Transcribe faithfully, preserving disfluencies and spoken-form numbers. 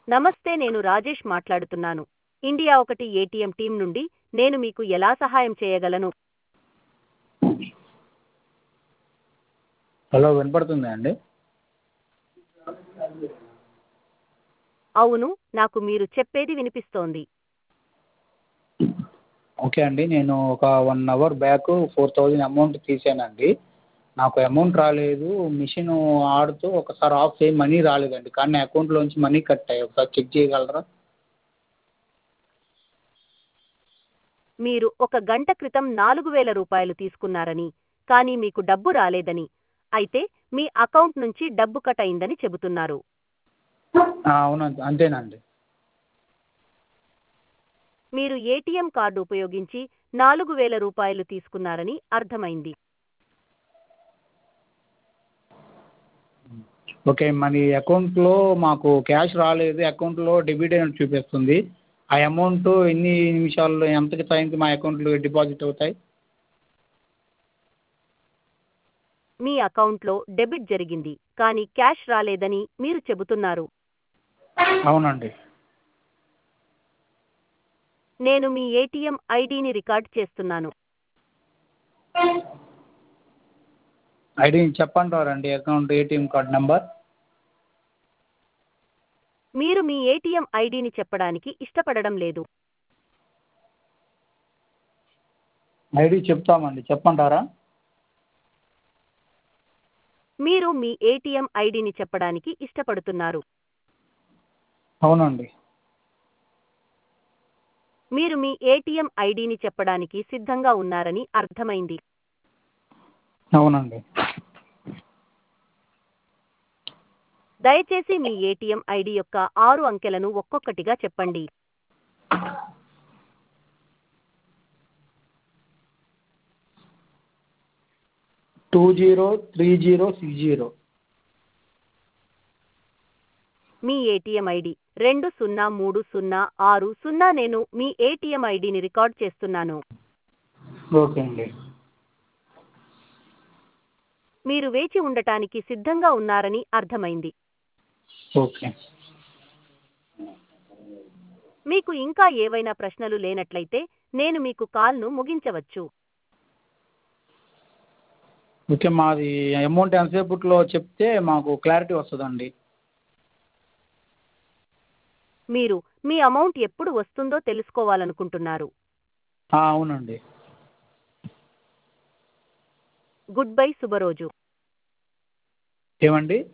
నమస్తే, నేను రాజేష్ మాట్లాడుతున్నాను. ఇండియా ఒకటి ఏటీఎం టీం నుండి. నేను మీకు ఎలా సహాయం చేయగలను? హలో, వినపడుతుందా అండి? అవును, నాకు మీరు చెప్పేది వినిపిస్తోంది. ఓకే అండి, నేను ఒక one hour back four thousand amount తీసానండి. నాకు అమౌంట్ రాలేదు. మిషన్ ఆడుతూ ఒకసారి ఆఫ్ చేయి మనీ రాలేదండి, కానీ నా అకౌంట్లోంచి మనీ కట్ అయ్యాయి. ఒకసారి చెక్ చేయగలరా? మీరు ఒక గంట క్రితం నాలుగు వేల రూపాయలు తీసుకున్నారని, కానీ మీకు డబ్బు రాలేదని, అయితే మీ అకౌంట్ నుంచి డబ్బు కట్ అయిందని చెబుతున్నారు. ఆ, అవునండి, అంతేనండి. మీరు ఏటీఎం కార్డు ఉపయోగించి నాలుగు వేల రూపాయలు తీసుకున్నారని అర్థమైంది. ఓకే, మన అకౌంట్లో మాకు క్యాష్ రాలేదు. అకౌంట్లో డెబిట్ అయినట్టు చూపిస్తుంది. ఆ అమౌంట్ ఎన్ని నిమిషాల్లో, ఎంత టైంకి మా అకౌంట్లో డిపాజిట్ అవుతాయి? మీ అకౌంట్లో డెబిట్ జరిగింది, కానీ క్యాష్ రాలేదని మీరు చెబుతున్నారు. అవునండి. నేను మీ ఏటీఎం ఐడిని రికార్డ్ చేస్తున్నాను. ఐడి చెప్పంటారండి, అకౌంట్ ఏటీఎం కార్డ్ నెంబర్. మీరు మీ ఏటీఎం ఐడిని చెప్పడానికి ఇష్టపడడం లేదు. ఐడి చెప్తామండి, చెప్పంటారా? మీరు మీ ఏటీఎం ఐడిని చెప్పడానికి ఇష్టపడుతున్నారు. అవునండి. మీరు మీ ఏటీఎం ఐడిని చెప్పడానికి సిద్ధంగా ఉన్నారని అర్థమైంది. అవునండి. దయచేసి మీ ఏటీఎం ఐడి యొక్క ఆరు అంకెలను ఒక్కొక్కటిగా చెప్పండి. Two zero three zero six zero. మీ ఏటీఎం ఐడి రెండు సున్నా మూడు సున్నా ఆరు సున్నా. నేను మీ ఏటీఎం ఐడిని రికార్డ్ చేస్తున్నాను. ఓకే అండి. మీరు వేచి ఉండటానికి సిద్ధంగా ఉన్నారని అర్థమైంది. ఓకే. మీకు ఇంకా ఏవైనా ప్రశ్నలు లేనట్లయితే నేను మీకు కాల్ను ముగించవచ్చు. ఓకే, మాది అమౌంట్ ఎంతసేపట్లో చెప్తే మాకు క్లారిటీ వస్తుందండి. మీరు మీ అమౌంట్ ఎప్పుడు వస్తుందో తెలుసుకోవాలనుకుంటున్నారు. అవునండి. గుడ్ బై, శుభరోజు. ఏమండి?